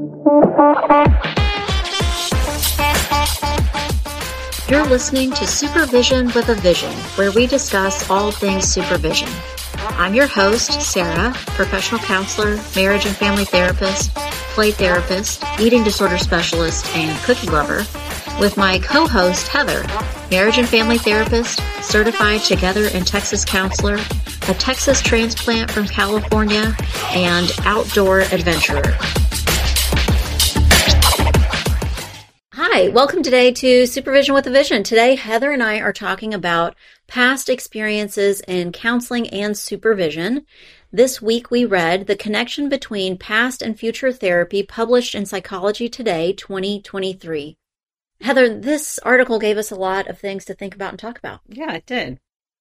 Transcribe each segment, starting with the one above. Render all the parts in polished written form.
You're listening to Supervision with a Vision, where we discuss all things supervision. I'm your host, Sarah, professional counselor, marriage and family therapist, play therapist, eating disorder specialist, and cookie lover, with my co-host, Heather, marriage and family therapist, certified Together in Texas counselor, a Texas transplant from California, and outdoor adventurer. Hi, welcome today to Supervision with a Vision. Today, Heather and I are talking about past experiences in counseling and supervision. This week we read The Connection Between Past and Future Therapy, published in Psychology Today, 2023. Heather, this article gave us a lot of things to think about and talk about. Yeah, it did.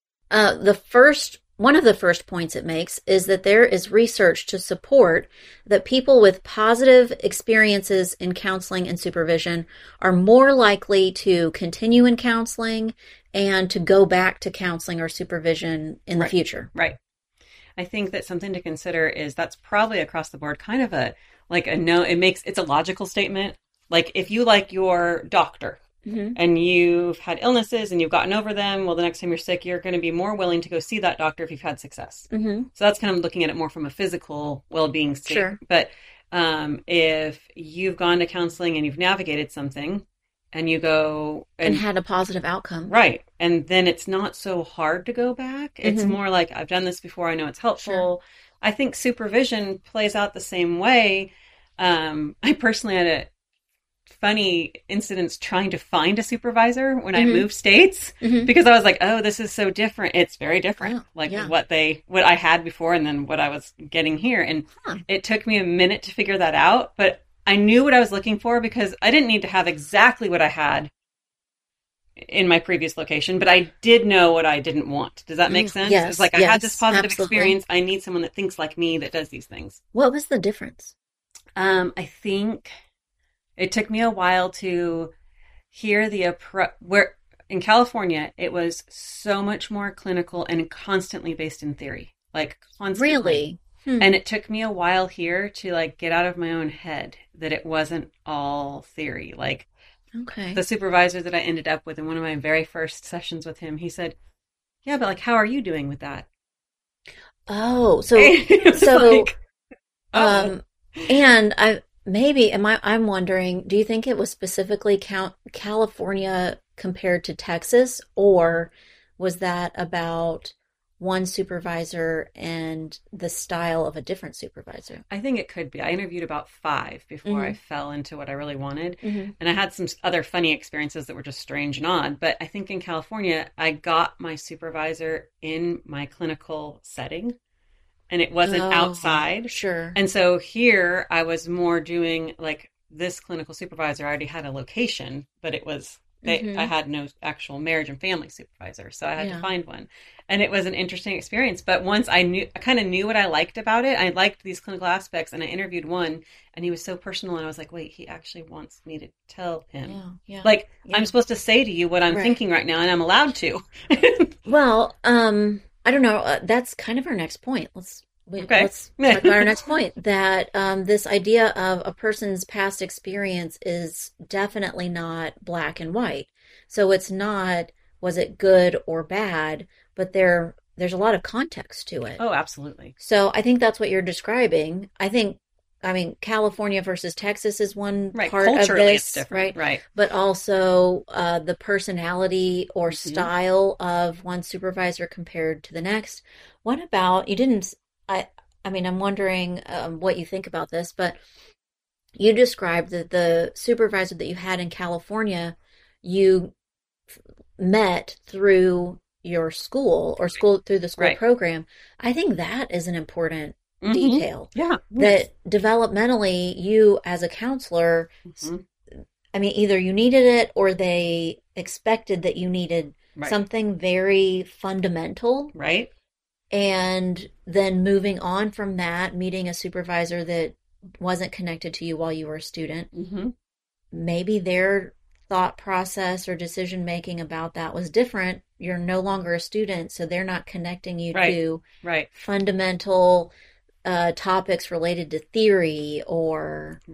One of the first points it makes is that there is research to support that people with positive experiences in counseling and supervision are more likely to continue in counseling and to go back to counseling or supervision in the future. Right. I think that something to consider is that's probably across the board kind of it's a logical statement. Like if you like your doctor, and you've had illnesses and you've gotten over them, well, the next time you're sick, you're going to be more willing to go see that doctor if you've had success. So that's kind of looking at it more from a physical well-being state. Sure. But if you've gone to counseling and you've navigated something and you go... And had a positive outcome. Right. And then it's not so hard to go back. It's more like, I've done this before, I know it's helpful. Sure. I think supervision plays out the same way. I personally had funny incidents trying to find a supervisor when I moved states because I was like, oh, this is so different. It's very different. What I had before and then what I was getting here. And it took me a minute to figure that out, but I knew what I was looking for because I didn't need to have exactly what I had in my previous location, but I did know what I didn't want. Does that make sense? Yes. It's like I had this positive absolutely. experience. I need someone that thinks like me, that does these things. What was the difference? I think it took me a while to hear where in California, it was so much more clinical and constantly based in theory, like constantly. Really? And it took me a while here to get out of my own head that it wasn't all theory. The supervisor that I ended up with in one of my very first sessions with him, he said, yeah, but how are you doing with that? Oh, I'm wondering, do you think it was specifically California compared to Texas, or was that about one supervisor and the style of a different supervisor? I think it could be. I interviewed about 5 before I fell into what I really wanted. And I had some other funny experiences that were just strange and odd. But I think in California, I got my supervisor in my clinical setting. And it wasn't outside. Sure. And so here I was more doing this clinical supervisor. I already had a location, but it was, I had no actual marriage and family supervisor. So I had to find one. And it was an interesting experience. But once I kind of knew what I liked about it. I liked these clinical aspects, and I interviewed one, and he was so personal. And I was like, wait, he actually wants me to tell him. I'm supposed to say to you what I'm thinking right now, and I'm allowed to. Well, I don't know. That's kind of our next point. Let's talk about our next point. That this idea of a person's past experience is definitely not black and white. So it's not, was it good or bad, but there's a lot of context to it. Oh, absolutely. So I think that's what you're describing. California versus Texas is one part of this, it's different. Right. But also the personality or style of one supervisor compared to the next. What about, I'm wondering what you think about this, but you described that the supervisor that you had in California, you met through your school or through the school program. I think that is an important detail. Yeah. That developmentally, you as a counselor, either you needed it or they expected that you needed something very fundamental. Right. And then moving on from that, meeting a supervisor that wasn't connected to you while you were a student. Maybe their thought process or decision making about that was different. You're no longer a student, so they're not connecting you to fundamental topics related to theory or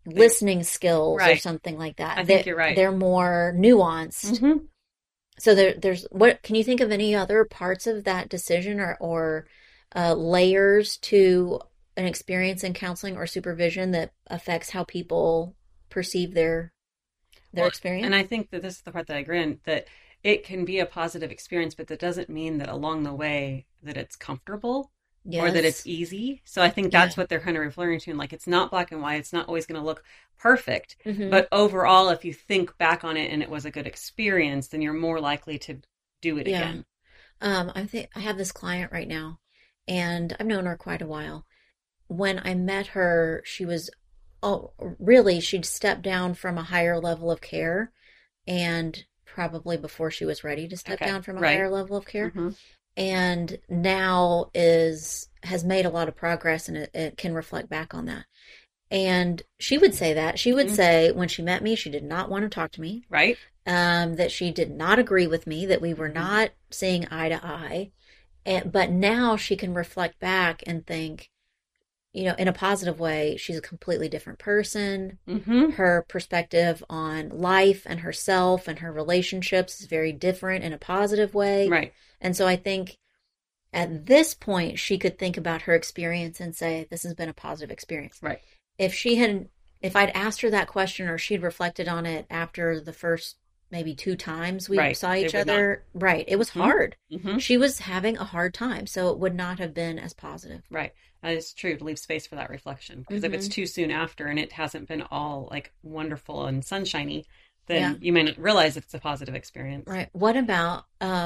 listening skills or Right. something like that. I think you're right. They're more nuanced. Mm-hmm. So there's what can you think of any other parts of that decision or layers to an experience in counseling or supervision that affects how people perceive their experience? And I think that this is the part that I agree in, that it can be a positive experience, but that doesn't mean that along the way that it's comfortable or that it's Yes. easy. So I think that's what they're kind of referring to. And like, it's not black and white. It's not always going to look perfect. Mm-hmm. But overall, if you think back on it and it was a good experience, then you're more likely to do it again. I have this client right now, and I've known her quite a while. When I met her, she was, oh, really, she'd stepped down from a higher level of care, and probably before she was ready to step down from a higher level of care. Mm-hmm. And now has made a lot of progress, and it can reflect back on that. And she would say that. She would say when she met me, she did not want to talk to me. Right. That she did not agree with me, that we were not seeing eye to eye. But now she can reflect back and think, in a positive way, she's a completely different person. Mm-hmm. Her perspective on life and herself and her relationships is very different in a positive way. Right. And so I think at this point, she could think about her experience and say, this has been a positive experience. Right. If I'd asked her that question or she'd reflected on it after the first maybe 2 times we saw each other, it was hard. Mm-hmm. She was having a hard time, so it would not have been as positive. Right. That is true, to leave space for that reflection. Because if it's too soon after and it hasn't been all like wonderful and sunshiny, then you may not realize it's a positive experience. Right. What about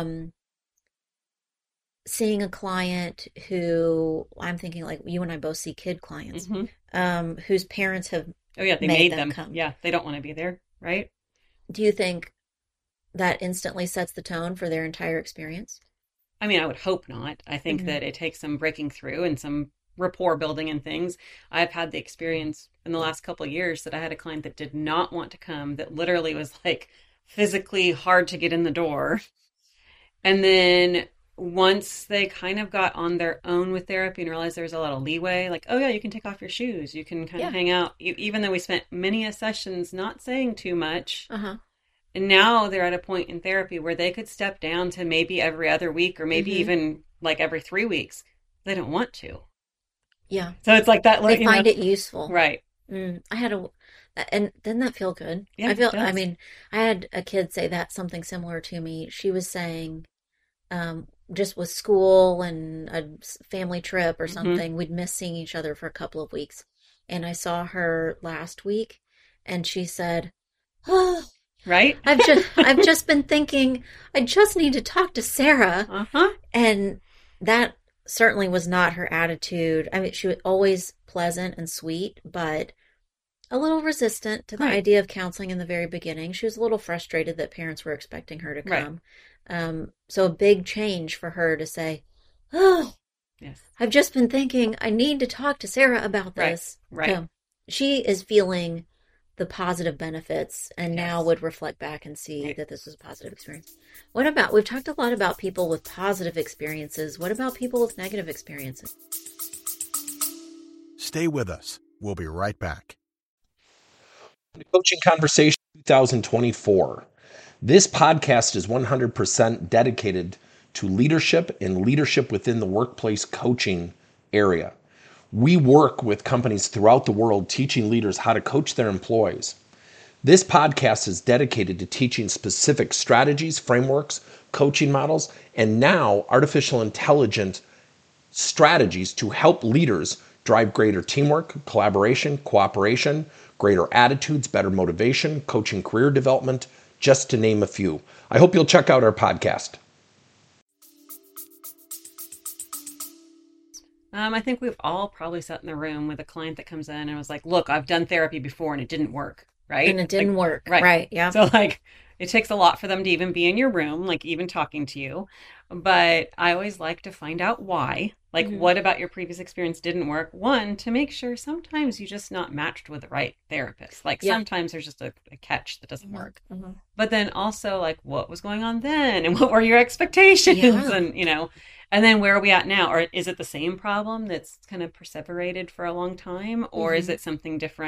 seeing a client who, I'm thinking like you and I both see kid clients, whose parents have they made them come. Yeah, they don't want to be there, right? Do you think that instantly sets the tone for their entire experience? I mean, I would hope not. I think that it takes some breaking through and some rapport building and things. I've had the experience in the last couple of years that I had a client that did not want to come, that literally was like physically hard to get in the door. And then once they kind of got on their own with therapy and realized there was a lot of leeway, like, oh yeah, you can take off your shoes, you can kind of hang out, even though we spent many sessions not saying too much. And now they're at a point in therapy where they could step down to maybe every other week or maybe even like every 3 weeks. They don't want to. Yeah. So it's like that. They find it useful. Right. And didn't that feel good? Yeah, I mean, I had a kid say that something similar to me. She was saying, just with school and a family trip or something, we'd miss seeing each other for a couple of weeks. And I saw her last week and she said, oh, right. I've just been thinking, I just need to talk to Sarah. And that certainly was not her attitude. I mean, she was always pleasant and sweet, but a little resistant to the idea of counseling in the very beginning. She was a little frustrated that parents were expecting her to come. So a big change for her to say, oh, yes, I've just been thinking I need to talk to Sarah about this. Right. She is feeling the positive benefits and now would reflect back and see that this was a positive experience. What about, we've talked a lot about people with positive experiences. What about people with negative experiences? Stay with us. We'll be right back. Coaching Conversation 2024. This podcast is 100% dedicated to leadership and leadership within the workplace coaching area. We work with companies throughout the world teaching leaders how to coach their employees. This podcast is dedicated to teaching specific strategies, frameworks, coaching models, and now artificial intelligence strategies to help leaders drive greater teamwork, collaboration, cooperation, greater attitudes, better motivation, coaching career development, just to name a few. I hope you'll check out our podcast. I think we've all probably sat in the room with a client that comes in and was like, look, I've done therapy before and it didn't work, right? And it didn't work. Right. Yeah. So like, it takes a lot for them to even be in your room, like even talking to you. But I always like to find out why. Like, what about your previous experience didn't work? One, to make sure sometimes you're just not matched with the right therapist. Like sometimes there's just a catch that doesn't work. But then also like, what was going on then? And what were your expectations? And, and then where are we at now? Or is it the same problem that's kind of perseverated for a long time? Or is it something different?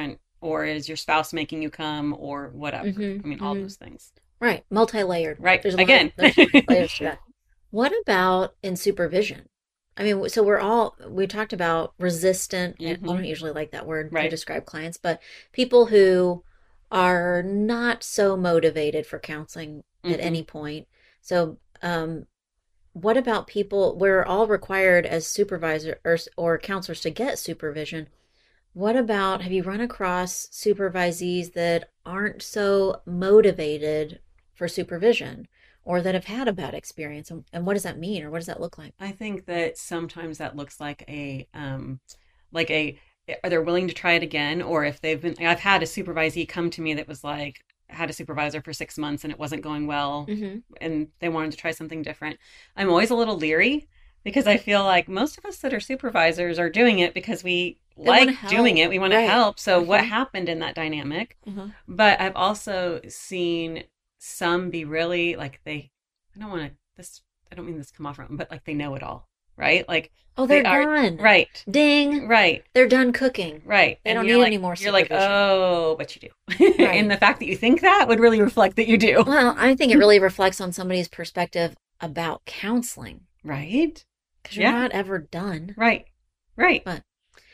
or is your spouse making you come, or whatever. I mean, all those things. Right. Multi-layered. Right. There's Again. There's layers to that. What about in supervision? I mean, so we talked about resistant, and I don't usually like that word to describe clients, but people who are not so motivated for counseling at any point. So, what about people, we're all required as supervisors or counselors to get supervision. What about, have you run across supervisees that aren't so motivated for supervision, or that have had a bad experience? And what does that mean, or what does that look like? I think that sometimes that looks like are they willing to try it again? Or if I've had a supervisee come to me that was like, had a supervisor for 6 months and it wasn't going well, and they wanted to try something different. I'm always a little leery, because I feel like most of us that are supervisors are doing it because we like doing it. We want to help. So what happened in that dynamic? But I've also seen some be really like I don't mean this to come off wrong, but like they know it all, right? Like, oh, they're done. Right. Ding. Right. They're done cooking. Right. They don't need any more supervision. You're like, oh, but you do. And the fact that you think that would really reflect that you do. Well, I think it really reflects on somebody's perspective about counseling. Right. Because you're not ever done. Right. Right. But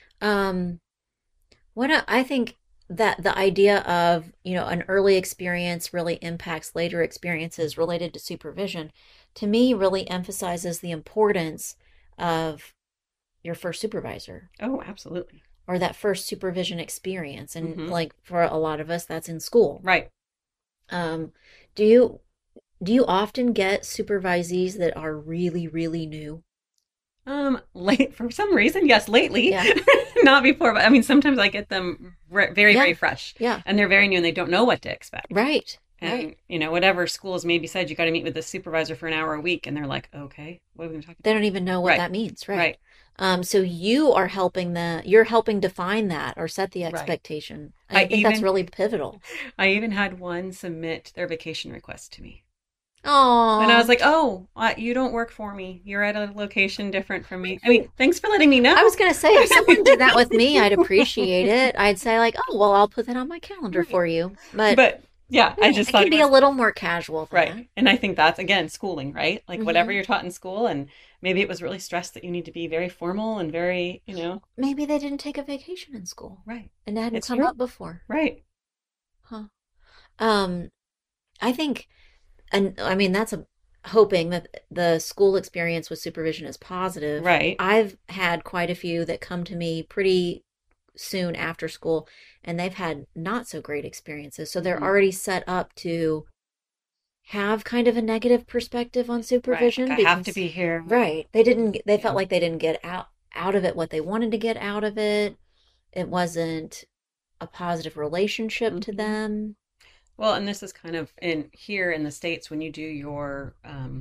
I think that the idea of, an early experience really impacts later experiences related to supervision, to me, really emphasizes the importance of your first supervisor. Oh, absolutely. Or that first supervision experience. And like for a lot of us, that's in school. Right. Do you often get supervisees that are really, really new? Late for some reason, yes, lately, not before, but I mean, sometimes I get them very, very fresh, and they're very new and they don't know what to expect. Right. And, whatever schools maybe said, you got to meet with the supervisor for an hour a week. And they're like, okay, what are we going to talk about? They don't even know what that means. Right. So you are you're helping define that or set the expectation. I think that's really pivotal. I even had one submit their vacation request to me. Oh, and I was like, oh, you don't work for me. You're at a location different from me. I mean, thanks for letting me know. I was going to say, if someone did that with me, I'd appreciate it. I'd say like, oh, well, I'll put that on my calendar for you. But yeah, I just thought it could be a little more casual. Right. And I think that's, again, schooling, right? Like whatever you're taught in school, and maybe it was really stressed that you need to be very formal and very, Maybe they didn't take a vacation in school. Right. And that hadn't come up before. Right. Huh. I think, and I mean, that's hoping that the school experience with supervision is positive. Right. I've had quite a few that come to me pretty soon after school, and they've had not so great experiences. So they're already set up to have kind of a negative perspective on supervision. Right. I have to be here. Right. They felt like they didn't get out of it what they wanted to get out of it. It wasn't a positive relationship to them. Well, and this is kind of here in the States, when you do your,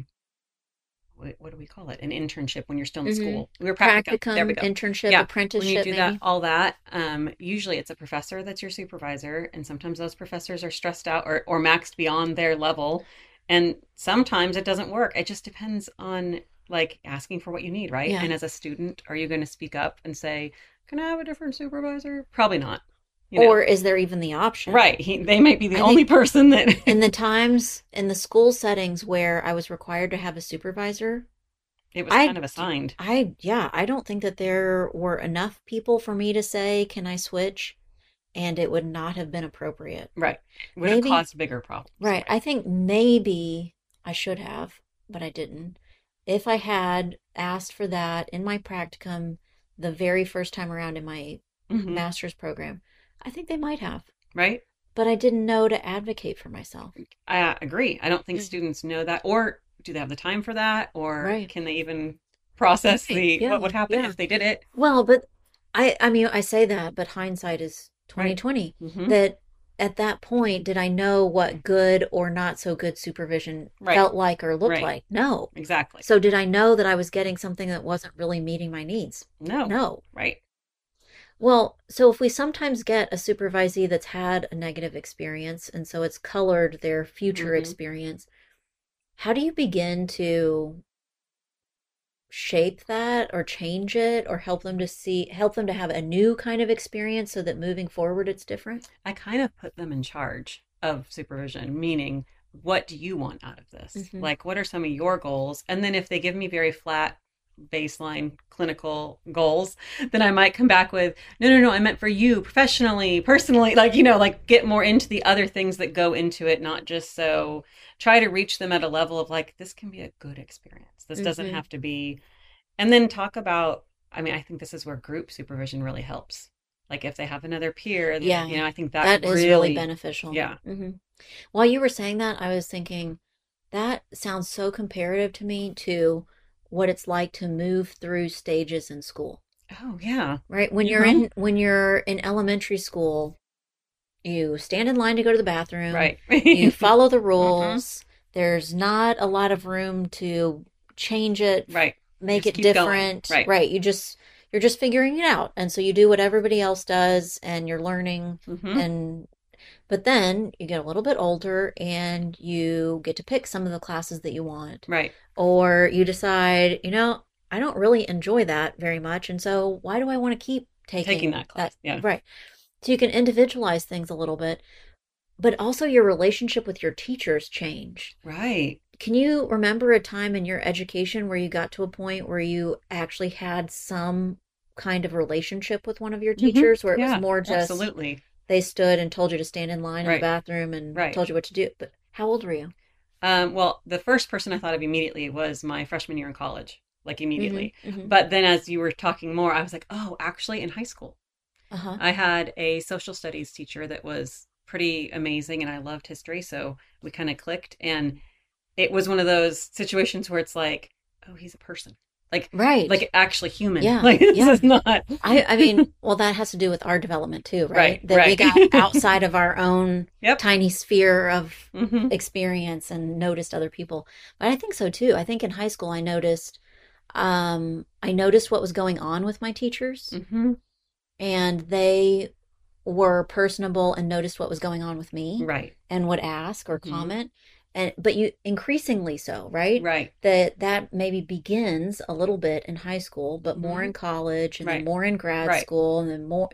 what do we call it? An internship when you're still in school. We're practicum, there we go. Internship, apprenticeship. When you do that, all that, usually it's a professor that's your supervisor. And sometimes those professors are stressed out or maxed beyond their level. And sometimes it doesn't work. It just depends on like asking for what you need, right? Yeah. And as a student, are you going to speak up and say, can I have a different supervisor? Probably not. Or is there even the option? Right. They might be the only person that... In the school settings where I was required to have a supervisor... It was kind of assigned. I don't think that there were enough people for me to say, can I switch? And it would not have been appropriate. Right. It would have caused bigger problems. Right. I think maybe I should have, but I didn't. If I had asked for that in my practicum the very first time around in my master's program... I think they might have. Right. But I didn't know to advocate for myself. I agree. I don't think students know that. Or do they have the time for that? Or can they even process what would happen if they did it? Well, but I mean, I say that, but hindsight is 20/20. That at that point, did I know what good or not so good supervision felt like or looked like? No. Exactly. So did I know that I was getting something that wasn't really meeting my needs? No. Right. Well, so if we sometimes get a supervisee that's had a negative experience, and so it's colored their future experience, how do you begin to shape that or change it or help them to have a new kind of experience so that moving forward it's different? I kind of put them in charge of supervision, meaning, what do you want out of this? Mm-hmm. Like, what are some of your goals? And then if they give me very flat baseline clinical goals, then I might come back with, no, I meant for you professionally, personally, like, like get more into the other things that go into it, not just so try to reach them at a level of like, this can be a good experience. This doesn't have to be, and then talk about, I think this is where group supervision really helps. Like if they have another peer, I think that is really beneficial. Yeah. Mm-hmm. While you were saying that, I was thinking that sounds so comparative to me to what it's like to move through stages in school. Oh yeah. Right? When you're in elementary school, you stand in line to go to the bathroom. Right. You follow the rules. Mm-hmm. There's not a lot of room to change it. Right. Make it different. Right. You're just figuring it out. And so you do what everybody else does and you're learning. Mm-hmm. But then you get a little bit older and you get to pick some of the classes that you want. Right. Or you decide, I don't really enjoy that very much. And so why do I want to keep taking that class? Yeah. Right. So you can individualize things a little bit, but also your relationship with your teachers change. Right. Can you remember a time in your education where you got to a point where you actually had some kind of relationship with one of your teachers, where it was more just absolutely. They stood and told you to stand in line in the bathroom and told you what to do? But how old were you? Well, the first person I thought of immediately was my freshman year in college, like immediately. Mm-hmm. But then as you were talking more, I was like, oh, actually in high school. Uh-huh. I had a social studies teacher that was pretty amazing and I loved history. So we kind of clicked, and it was one of those situations where it's like, oh, he's a person. Like, like actually human. Yeah. Like, this is not. Well, that has to do with our development too, right? That we got outside of our own tiny sphere of experience and noticed other people. But I think so too. I think in high school, I noticed what was going on with my teachers, and they were personable and noticed what was going on with me, right? And would ask or comment. But you increasingly so, right? Right. That maybe begins a little bit in high school, but more in college and then more in grad school and then more,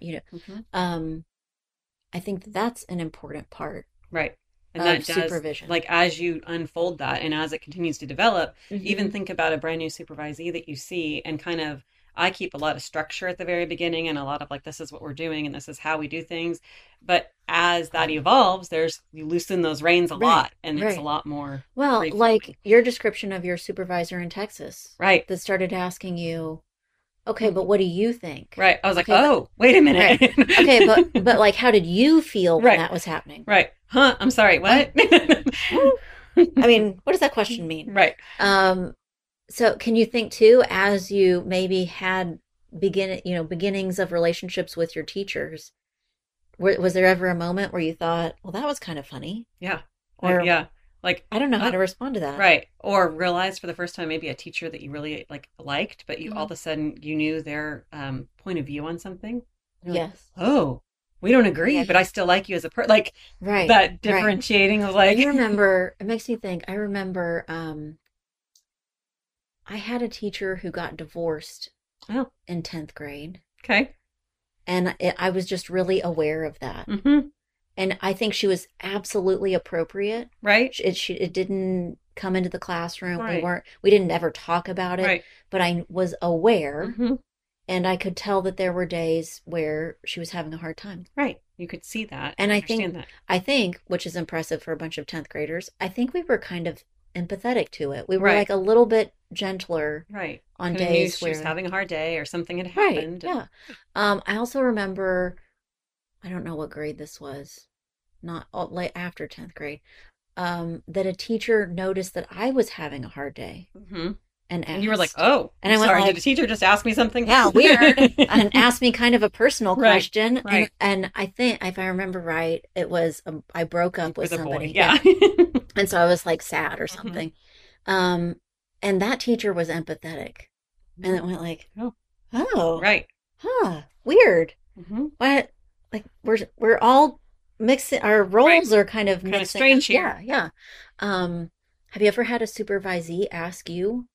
I think that's an important part. Right. And of that does, supervision. Like as you unfold that and as it continues to develop, even think about a brand new supervisee that you see and kind of, I keep a lot of structure at the very beginning and a lot of like, this is what we're doing and this is how we do things. But as that evolves, you loosen those reins a lot and it's a lot more. Well, like your description of your supervisor in Texas. Right. That started asking you, okay, but what do you think? Right. I was like, wait a minute. Right. Okay, but like, how did you feel when that was happening? Right. Huh? I'm sorry. What? I mean, what does that question mean? Right. So can you think too, as you maybe had beginnings of relationships with your teachers, was there ever a moment where you thought, well, that was kind of funny? Yeah. Or like, I don't know how to respond to that. Right. Or realized for the first time, maybe a teacher that you really liked, but you all of a sudden you knew their point of view on something. Yes. Like, oh, we don't agree, but I still like you as a person. Like that differentiating of like. It makes me think, I remember, I had a teacher who got divorced in 10th grade. Okay. And I was just really aware of that. Mm-hmm. And I think she was absolutely appropriate. Right. It didn't come into the classroom. Right. We didn't ever talk about it. Right. But I was aware. Mm-hmm. And I could tell that there were days where she was having a hard time. Right. You could see that. And I think, which is impressive for a bunch of 10th graders, I think we were kind of empathetic to it. We were like a little bit gentler on days where she was having a hard day or something had happened. Yeah. I also remember, I don't know what grade this was, not late after 10th grade, that a teacher noticed that I was having a hard day. Mm-hmm. And you were like, oh, and I went sorry, did the teacher just ask me something? Yeah, weird. And asked me kind of a personal question. Right. And I think, if I remember right, it was, I broke up with somebody. Yeah. And so I was like sad or something. Mm-hmm. And that teacher was empathetic. And it went like, oh. Right. Huh. Weird. Mm-hmm. What? Like, we're all mixing, our roles are kind of mixing. Strange here. Yeah. Have you ever had a supervisee ask you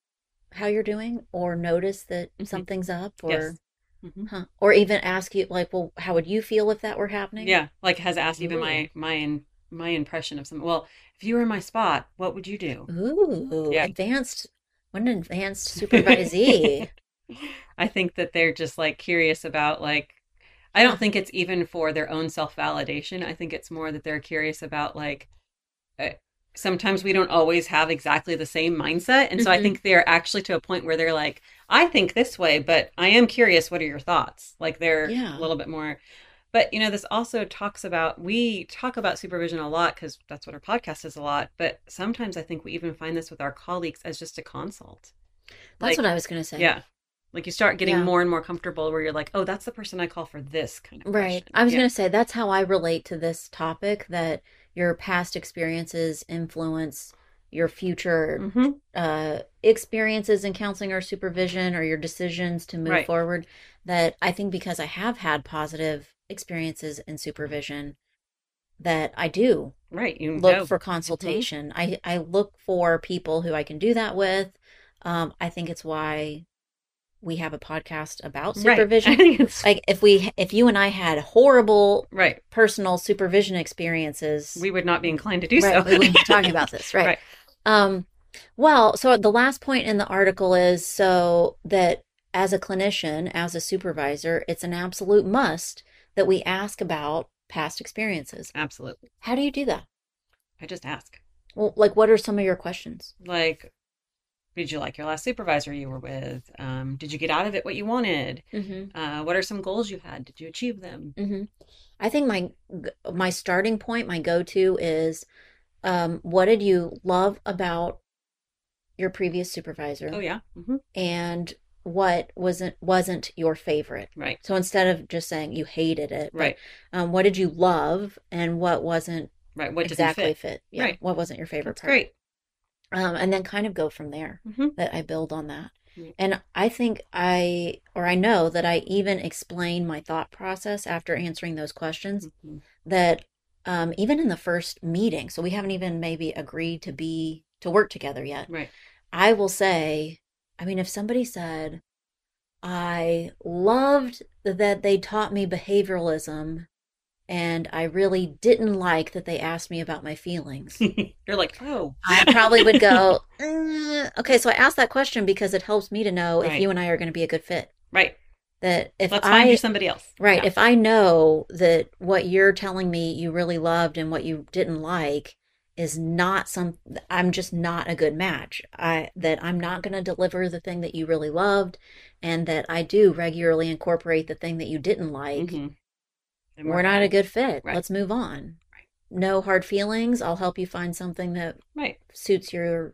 how you're doing or notice that something's up or Yes. or even ask you like, well, how would you feel if that were happening? Yeah, like has asked even my impression of something. Well, if you were in my spot, what would you do? Ooh, Yeah. what an advanced supervisee. I think that they're just like curious about like, I don't think it's even for their own self-validation. I think it's more that they're curious about like, sometimes we don't always have exactly the same mindset. And so I think they're actually to a point where they're like, I think this way, but I am curious. What are your thoughts? Like they're a little bit more, but this also we talk about supervision a lot because that's what our podcast is a lot. But sometimes I think we even find this with our colleagues as just a consult. That's what I was going to say. Yeah. Like you start getting more and more comfortable where you're like, oh, that's the person I call for this kind of right. question. I was going to say that's how I relate to this topic, that your past experiences influence your future experiences in counseling or supervision or your decisions to move forward. That I think because I have had positive experiences in supervision that I do look for consultation. I look for people who I can do that with. I think it's why we have a podcast about supervision. Right. Like if you and I had horrible personal supervision experiences, we would not be inclined to do so. We wouldn't be talking about this, right? Well, so the last point in the article is so that as a clinician, as a supervisor, it's an absolute must that we ask about past experiences. Absolutely. How do you do that? I just ask. Well, like what are some of your questions? Like, did you like your last supervisor you were with? Did you get out of it what you wanted? What are some goals you had? Did you achieve them? I think my starting point, my go-to is, what did you love about your previous supervisor? Oh yeah. And what wasn't your favorite? Right. So instead of just saying you hated it, what did you love and what wasn't what exactly fit? Yeah. Right. What wasn't your favorite That's part? Great. And then kind of go from there. That I build on that. And I think I know that I even explain my thought process after answering those questions that even in the first meeting, so we haven't even maybe agreed to work together yet. Right. I will say, I mean, if somebody said, I loved that they taught me behavioralism and I really didn't like that they asked me about my feelings. You're like, oh. I probably would go, okay, so I asked that question because it helps me to know if you and I are going to be a good fit. Right. That if Let's find you somebody else. Right. Yeah. If I know that what you're telling me you really loved and what you didn't like is not I'm just not a good match. That I'm not going to deliver the thing that you really loved and that I do regularly incorporate the thing that you didn't like. We're not a good fit. Right. Let's move on. Right. No hard feelings. I'll help you find something that suits your,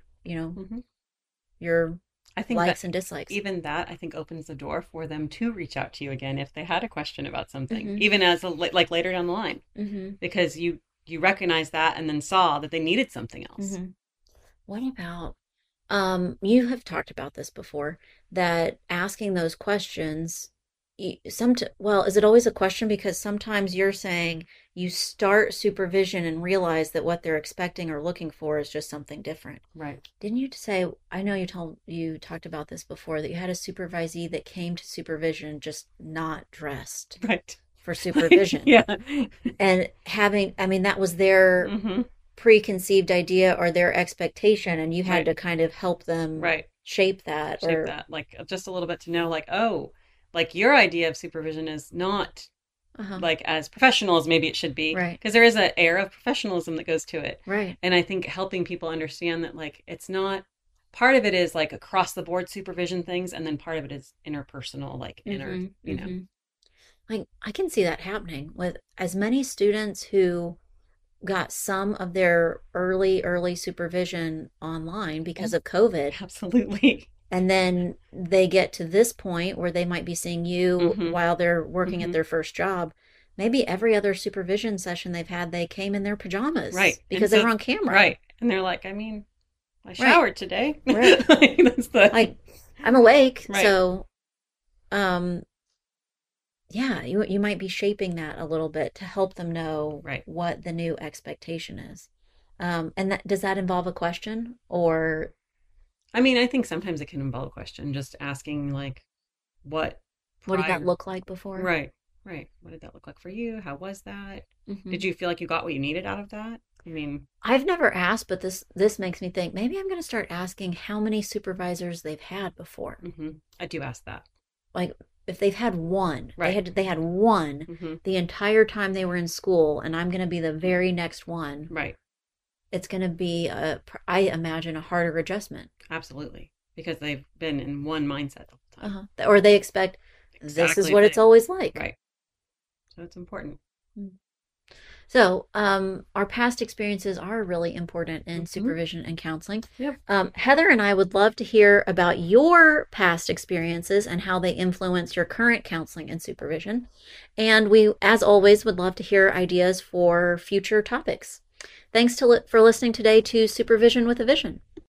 your I think likes and dislikes. Even that, I think, opens the door for them to reach out to you again if they had a question about something, even as like later down the line, because you recognize that and then saw that they needed something else. What about, you have talked about this before, that asking those questions, is it always a question? Because sometimes you're saying you start supervision and realize that what they're expecting or looking for is just something different. Right. Didn't you say, I know you talked about this before, that you had a supervisee that came to supervision just not dressed. Right. For supervision. Yeah. And that was their preconceived idea or their expectation, and you had to kind of help them shape that. Like just a little bit to know, like, oh, like your idea of supervision is not like as professional as maybe it should be. Right. Because there is an air of professionalism that goes to it. Right. And I think helping people understand that, like, it's not, part of it is like across the board supervision things, and then part of it is interpersonal, like inner, Like, I can see that happening with as many students who got some of their early supervision online because of COVID. Absolutely. And then they get to this point where they might be seeing you while they're working at their first job. Maybe every other supervision session they've had, they came in their pajamas. Right. Because they were on camera. Right. And they're like, I mean, I showered today. Right. Like, I'm awake. Right. So, yeah, you might be shaping that a little bit to help them know what the new expectation is. And does that involve a question or... I mean, I think sometimes it can involve a question, just asking like, what did that look like before? Right. What did that look like for you? How was that? Did you feel like you got what you needed out of that? I mean, I've never asked, but this makes me think maybe I'm going to start asking how many supervisors they've had before. I do ask that. Like if they've had one, right. they had one the entire time they were in school, and I'm going to be the very next one. Right. It's going to be I imagine a harder adjustment. Absolutely, because they've been in one mindset the whole time. Or they expect this is what it's always like. Right. So it's important. So, our past experiences are really important in supervision and counseling. Yep. Heather and I would love to hear about your past experiences and how they influence your current counseling and supervision. And we, as always, would love to hear ideas for future topics. Thanks for listening today to Supervision with a Vision.